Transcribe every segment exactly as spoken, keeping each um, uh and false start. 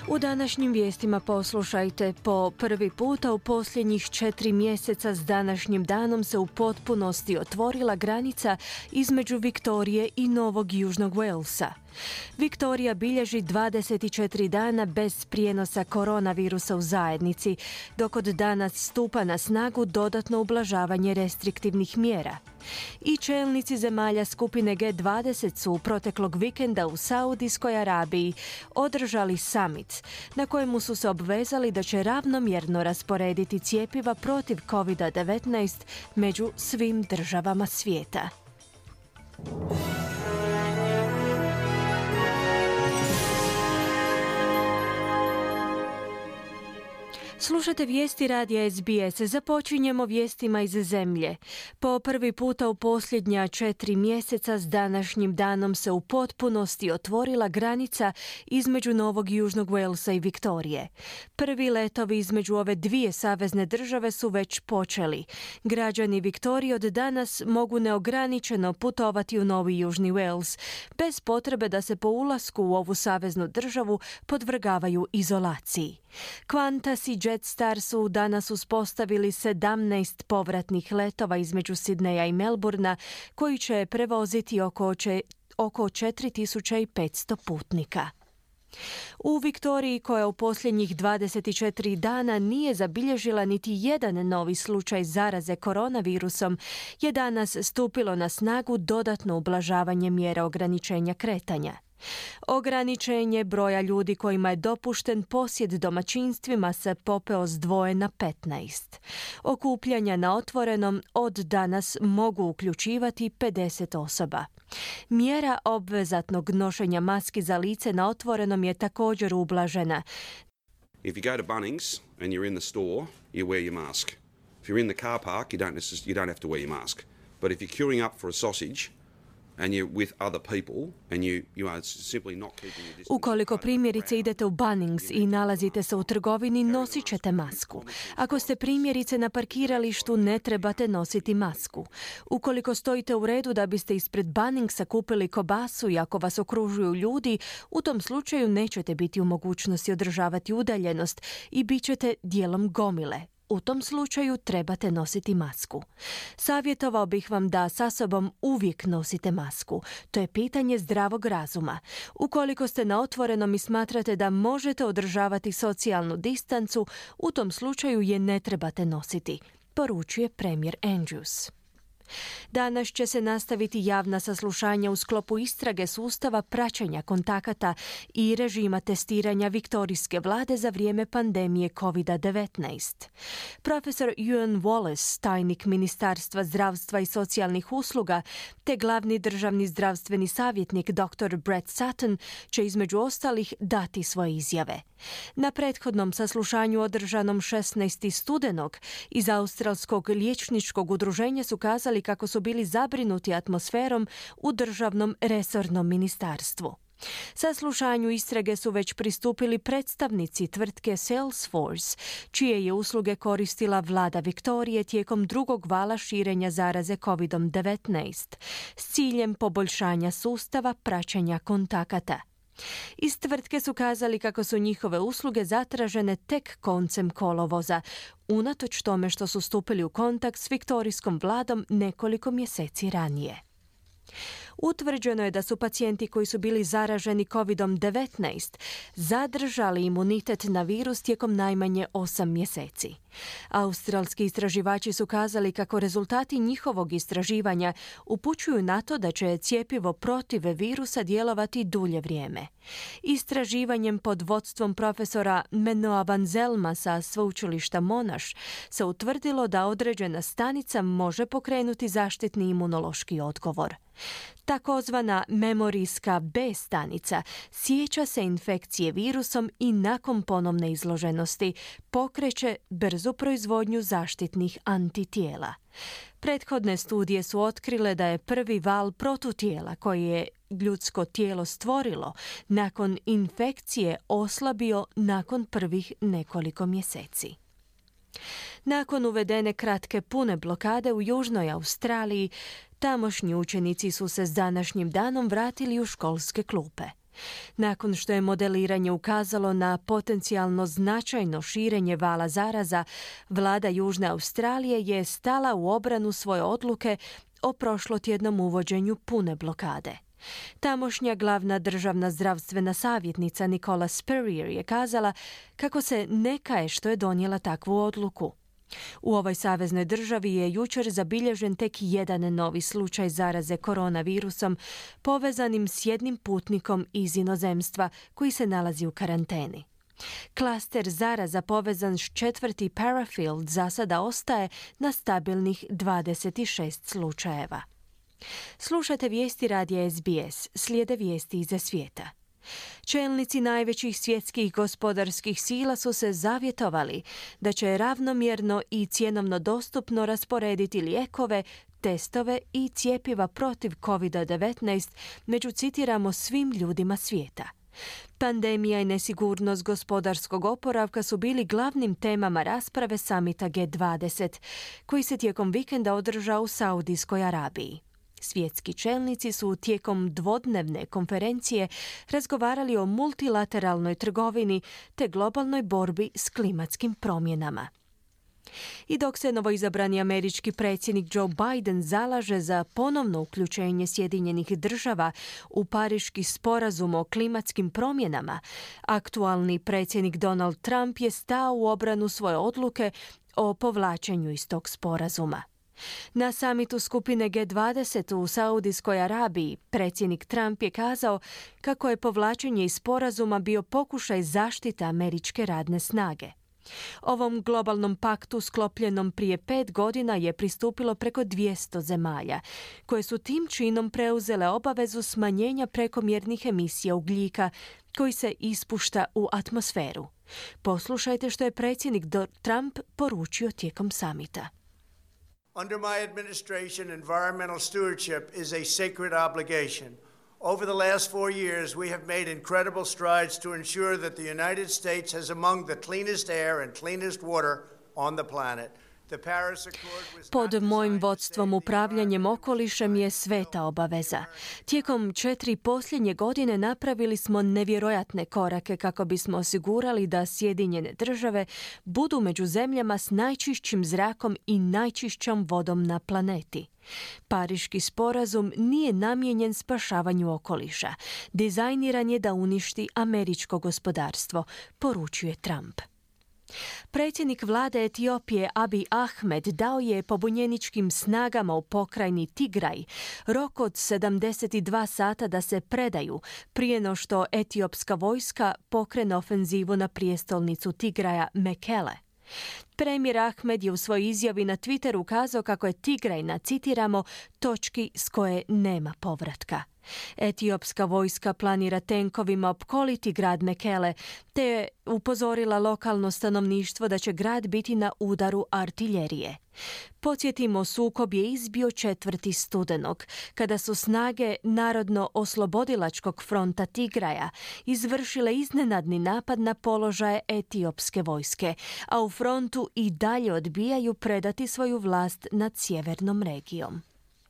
U današnjim vijestima poslušajte, po prvi puta u posljednjih četiri mjeseca s današnjim danom se u potpunosti otvorila granica između Viktorije i Novog Južnog Walesa. Viktorija bilježi dvadeset četiri dana bez prijenosa koronavirusa u zajednici, dok od danas stupa na snagu dodatno ublažavanje restriktivnih mjera. I čelnici zemalja skupine G dvadeset su proteklog vikenda u Saudijskoj Arabiji održali summit na kojemu su se obvezali da će ravnomjerno rasporediti cjepiva protiv kovid devetnaest među svim državama svijeta. Slušate vijesti radija S B S. Započinjemo vijestima iz zemlje. Po prvi puta u posljednja četiri mjeseca s današnjim danom se u potpunosti otvorila granica između Novog Južnog Walesa i Viktorije. Prvi letovi između ove dvije savezne države su već počeli. Građani Viktorije od danas mogu neograničeno putovati u Novi Južni Wales, bez potrebe da se po ulasku u ovu saveznu državu podvrgavaju izolaciji. Qantas i Jetstar su danas uspostavili sedamnaest povratnih letova između Sidneja i Melbourna koji će prevoziti oko, če, oko četiri tisuće petsto putnika. U Viktoriji, koja u posljednjih dvadeset četiri dana nije zabilježila niti jedan novi slučaj zaraze koronavirusom, je danas stupilo na snagu dodatno ublažavanje mjera ograničenja kretanja. Ograničenje broja ljudi kojima je dopušten posjet domaćinstvima se popeo s dvoje na petnaest. Okupljanja na otvorenom od danas mogu uključivati pedeset osoba. Mjera obvezatnog nošenja maski za lice na otvorenom je također ublažena. If you go to Bunnings and you're in the store, you wear your mask. If you're in the car park, you don't necess- you don't have to wear your mask. But if you're queuing up for a sausage and you're with other people and you you are simply not keeping your distance. Ukoliko primjerice idete u Bunnings i nalazite se u trgovini, nosit ćete masku. Ako ste primjerice na parkiralištu, ne trebate nositi masku. Ukoliko stojite u redu da biste ispred Bunningsa kupili kobasu i ako vas okružuju ljudi, u tom slučaju nećete biti u mogućnosti održavati udaljenost i bit ćete dijelom gomile. U tom slučaju trebate nositi masku. Savjetovao bih vam da sa sobom uvijek nosite masku. To je pitanje zdravog razuma. Ukoliko ste na otvorenom i smatrate da možete održavati socijalnu distancu, u tom slučaju je ne trebate nositi, poručuje premijer Andrews. Danas će se nastaviti javna saslušanja u sklopu istrage sustava praćenja kontakata i režima testiranja viktorijske vlade za vrijeme pandemije kovid devetnaest. Profesor Ewan Wallace, tajnik Ministarstva zdravstva i socijalnih usluga, te glavni državni zdravstveni savjetnik doktor Brett Sutton će između ostalih dati svoje izjave. Na prethodnom saslušanju održanom šesnaestog studenog iz Australskog liječničkog udruženja su kazali kako su bili zabrinuti atmosferom u državnom resornom ministarstvu. Saslušanju istrage su već pristupili predstavnici tvrtke Salesforce, čije je usluge koristila vlada Viktorije tijekom drugog vala širenja zaraze kovid devetnaest s ciljem poboljšanja sustava praćenja kontakata. Iz tvrtke su kazali kako su njihove usluge zatražene tek koncem kolovoza, unatoč tome što su stupili u kontakt s viktorijskom vladom nekoliko mjeseci ranije. Utvrđeno je da su pacijenti koji su bili zaraženi kovid devetnaest zadržali imunitet na virus tijekom najmanje osam mjeseci. Australski istraživači su kazali kako rezultati njihovog istraživanja upućuju na to da će cjepivo protiv virusa djelovati dulje vrijeme. Istraživanjem pod vodstvom profesora Menoa Vanzelma sa sveučilišta Monash se utvrdilo da određena stanica može pokrenuti zaštitni imunološki odgovor. Takozvana memorijska B stanica sjeća se infekcije virusom i nakon ponovne izloženosti pokreće brzu proizvodnju zaštitnih antitijela. Prethodne studije su otkrile da je prvi val protutijela koji je ljudsko tijelo stvorilo nakon infekcije oslabio nakon prvih nekoliko mjeseci. Nakon uvedene kratke pune blokade u Južnoj Australiji, tamošnji učenici su se s današnjim danom vratili u školske klupe. Nakon što je modeliranje ukazalo na potencijalno značajno širenje vala zaraza, vlada Južne Australije je stala u obranu svoje odluke o prošlotjednom uvođenju pune blokade. Tamošnja glavna državna zdravstvena savjetnica Nicola Spurrier je kazala kako se ne kaje što je donijela takvu odluku. U ovoj saveznoj državi je jučer zabilježen tek jedan novi slučaj zaraze koronavirusom povezanim s jednim putnikom iz inozemstva koji se nalazi u karanteni. Klaster zaraza povezan s četvrti Parafield za sada ostaje na stabilnih dvadeset šest slučajeva. Slušate vijesti radija S B S, slijede vijesti iza svijeta. Čelnici najvećih svjetskih gospodarskih sila su se zavjetovali da će ravnomjerno i cjenovno dostupno rasporediti lijekove, testove i cjepiva protiv covid devetnaest među, citiramo, svim ljudima svijeta. Pandemija i nesigurnost gospodarskog oporavka su bili glavnim temama rasprave samita G dvadeset, koji se tijekom vikenda održao u Saudijskoj Arabiji. Svjetski čelnici su tijekom dvodnevne konferencije razgovarali o multilateralnoj trgovini te globalnoj borbi s klimatskim promjenama. I dok se novoizabrani američki predsjednik Joe Biden zalaže za ponovno uključenje Sjedinjenih država u Pariški sporazum o klimatskim promjenama, aktualni predsjednik Donald Trump je stao u obranu svoje odluke o povlačenju iz tog sporazuma. Na samitu skupine G dvadeset u Saudijskoj Arabiji predsjednik Trump je kazao kako je povlačenje iz sporazuma bio pokušaj zaštite američke radne snage. Ovom globalnom paktu sklopljenom prije pet godina je pristupilo preko dvjesto zemalja, koje su tim činom preuzele obavezu smanjenja prekomjernih emisija ugljika koji se ispušta u atmosferu. Poslušajte što je predsjednik Trump poručio tijekom samita. Under my administration, environmental stewardship is a sacred obligation. Over the last four years, we have made incredible strides to ensure that the United States has among the cleanest air and cleanest water on the planet. Pod mojim vodstvom upravljanjem okolišem je sveta obaveza. Tijekom četiri posljednje godine napravili smo nevjerojatne korake kako bismo osigurali da Sjedinjene države budu među zemljama s najčišćim zrakom i najčišćom vodom na planeti. Pariški sporazum nije namijenjen spašavanju okoliša. Dizajniran je da uništi američko gospodarstvo, poručuje Trump. Predsjednik vlade Etiopije Abiy Ahmed dao je pobunjeničkim snagama u pokrajini Tigraj rok od sedamdeset dva sata da se predaju prije no što etiopska vojska pokrene ofenzivu na prijestolnicu Tigraja Mekele. Premijer Ahmed je u svojoj izjavi na Twitteru kazao kako je Tigraj, na, citiramo, točki s koje nema povratka. Etiopska vojska planira tenkovima opkoliti grad Mekele, te je upozorila lokalno stanovništvo da će grad biti na udaru artiljerije. Podsjetimo, sukob je izbio četvrti studenog, kada su snage Narodno-oslobodilačkog fronta Tigraja izvršile iznenadni napad na položaje etiopske vojske, a u frontu i dalje odbijaju predati svoju vlast nad sjevernom regijom.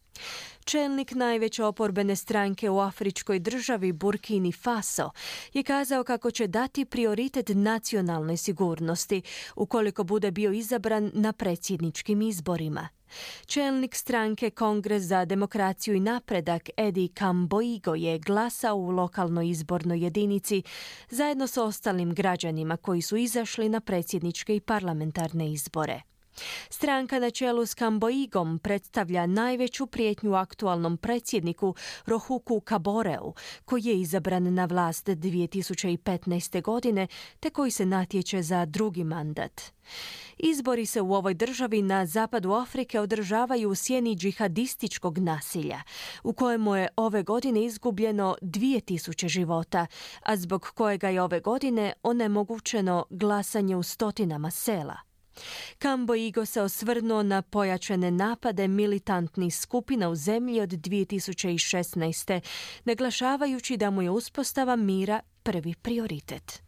Čelnik najveće oporbene stranke u afričkoj državi Burkini Faso je kazao kako će dati prioritet nacionalnoj sigurnosti ukoliko bude bio izabran na predsjedničkim izborima. Čelnik stranke Kongres za demokraciju i napredak Edi Kamboigo je glasao u lokalnoj izbornoj jedinici zajedno s ostalim građanima koji su izašli na predsjedničke i parlamentarne izbore. Stranka na čelu s Kamboigom predstavlja najveću prijetnju aktualnom predsjedniku Rohuku Kaboreu, koji je izabran na vlast dvije tisuće petnaeste. godine, te koji se natječe za drugi mandat. Izbori se u ovoj državi na zapadu Afrike održavaju u sjeni džihadističkog nasilja, u kojemu je ove godine izgubljeno dvije tisuće života, a zbog kojega je ove godine onemogućeno glasanje u stotinama sela. Kamboigo se osvrnuo na pojačane napade militantnih skupina u zemlji od dvije tisuće šesnaeste. naglašavajući da mu je uspostava mira prvi prioritet.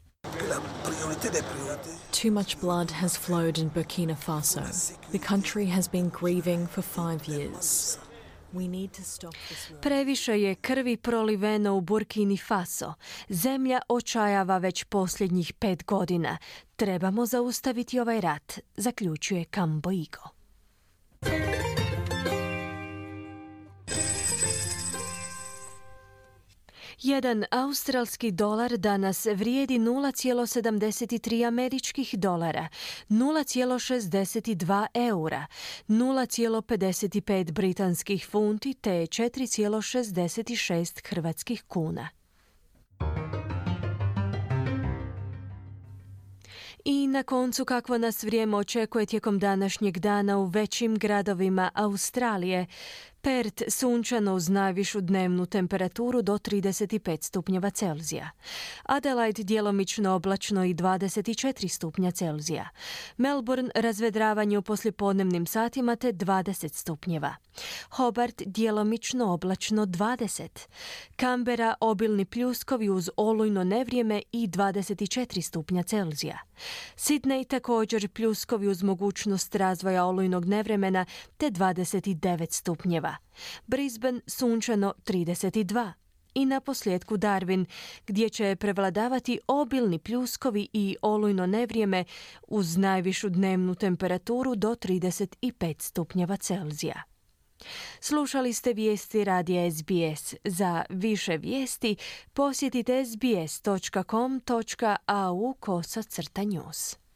Too much blood has flowed in Burkina Faso. The country has been grieving for five years. We need to stop this war. Previše je krvi proliveno u Burkini Faso. Zemlja očajava već posljednjih pet godina. Trebamo zaustaviti ovaj rat, zaključuje Kamboigo. Jedan australski dolar danas vrijedi nula zarez sedamdeset tri američkih dolara, nula zarez šezdeset dva eura, nula zarez pedeset pet britanskih funti te četiri zarez šezdeset šest hrvatskih kuna. I na koncu kakvo nas vrijeme očekuje tijekom današnjeg dana u većim gradovima Australije. Perth sunčano uz najvišu dnevnu temperaturu do trideset pet stupnjeva Celzija. Adelaide djelomično oblačno i dvadeset četiri stupnja Celzija. Melbourne razvedravanje u poslijepodnevnim satima te dvadeset stupnjeva. Hobart djelomično oblačno dvadeset. Canberra obilni pljuskovi uz olujno nevrijeme i dvadeset četiri stupnja Celzija. Sydney također pljuskovi uz mogućnost razvoja olujnog nevremena te dvadeset devet stupnjeva. Brisbane sunčano trideset dva. I na posljedku Darwin, gdje će prevladavati obilni pljuskovi i olujno nevrijeme uz najvišu dnevnu temperaturu do trideset pet stupnjeva Celzija. Slušali ste vijesti radija S B S. Za više vijesti posjetite sbs točka com točka au kosa crta news.